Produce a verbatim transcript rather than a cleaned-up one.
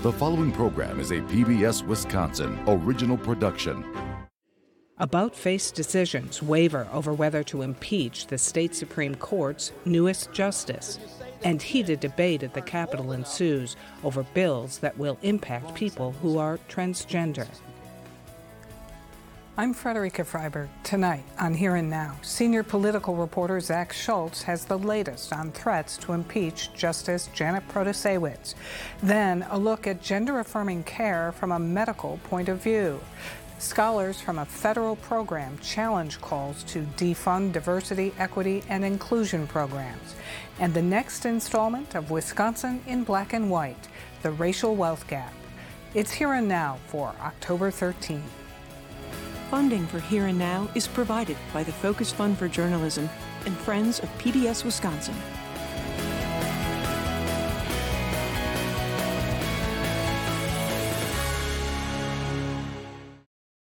The following program is a P B S Wisconsin original production. About-face decisions waver over whether to impeach the state Supreme Court's newest justice, and heated debate at the Capitol ensues over bills that will impact people who are transgender. I'm Frederica Freiberg. Tonight on Here and Now, senior political reporter Zach Schultz has the latest on threats to impeach Justice Janet Protasiewicz. Then a look at gender-affirming care from a medical point of view. Scholars from a federal program challenge calls to defund diversity, equity, and inclusion programs. And the next installment of Wisconsin in Black and White, the racial wealth gap. It's Here and Now for October thirteenth. Funding for Here and Now is provided by the Focus Fund for Journalism and Friends of P B S Wisconsin.